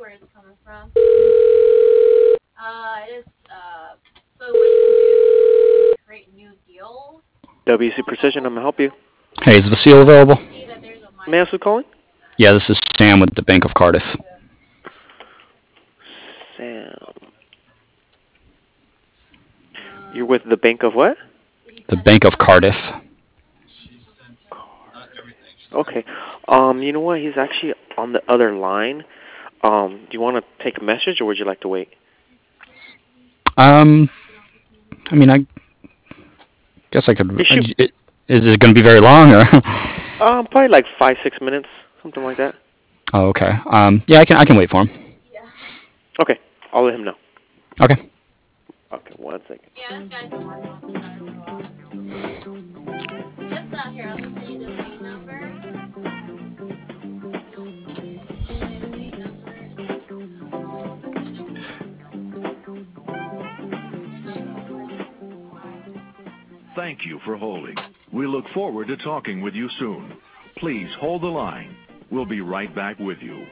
WC Precision, I'm gonna help you. Hey, is Vasile available? May I ask who's calling? Yeah, this is Sam with the Bank of Cardiff. Sam. You're with the Bank of what? The Bank of Cardiff. Okay. You know what? He's actually on the other line. Do you want to take a message, or would you like to wait? I mean, I guess I could. He should. Is it going to be very long, or? Probably like 5-6 minutes, something like that. Oh, okay. Yeah, I can wait for him. Okay, I'll let him know. Okay. Okay, 1 second. Yeah, this guy's been working on this car for a while. Just here, let me send you the VIN number. Thank you for holding. We look forward to talking with you soon. Please hold the line. We'll be right back with you.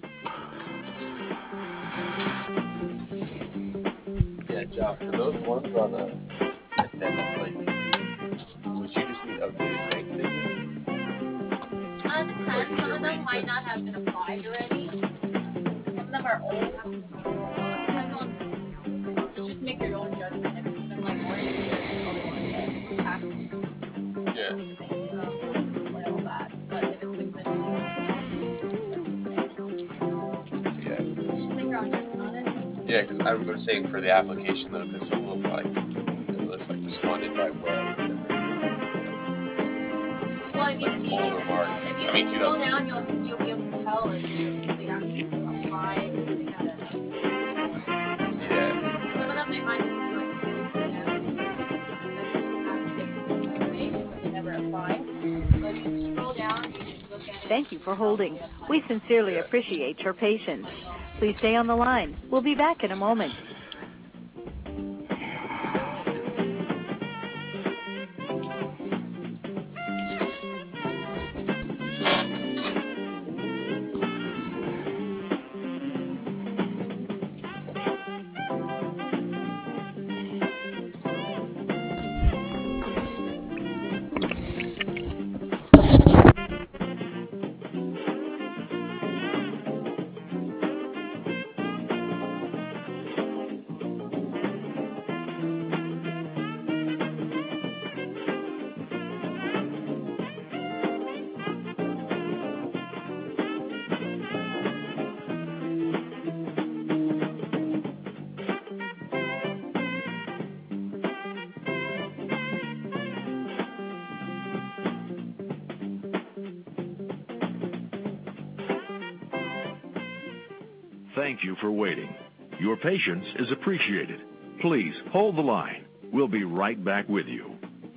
Yeah, Josh, for those ones on the attendance, like, would you just need updated bank statements? Depends. Some of them might not have been applied already. Some of them are old. Depends on. Just make your own judgment. If it's been like more than a year, otherwise taxes. Yeah. All that. But if it's like been Yeah. just make your own judgment on it. Yeah, because I was saying for the application though, because some of them like it's like responded by web. Well, I mean, like older marks. if you I mean, scroll down, you'll be able to tell if they actually applied. They had a. Yeah. Some of them they might just be like, information, but they never apply. So if you scroll down, you can look at it. Thank you for holding. We sincerely appreciate your patience. Please stay on the line. We'll be back in a moment. Thank you for waiting. Your patience is appreciated. Please hold the line. We'll be right back with you.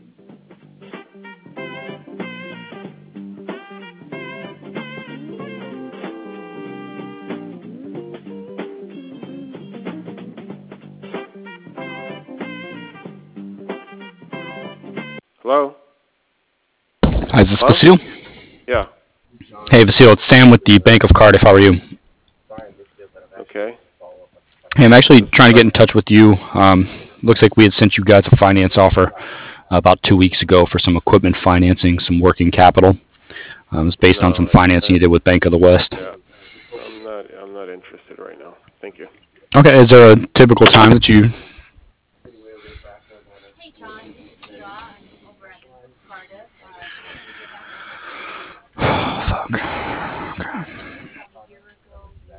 Hello? Hi, is this Vasile? Yeah. Hey, Vasile, it's Sam with the Bank of Cardiff. How are you? Okay. Hey, I'm actually trying to get in touch with you. Looks like we had sent you guys a finance offer about 2 weeks ago for some equipment financing, some working capital. It's based on some financing you did with Bank of the West. Yeah. I'm not interested right now. Thank you. Okay, is there a typical time that you... Hey, John, this is Sheila. I'm over at Cardiff. Fuck.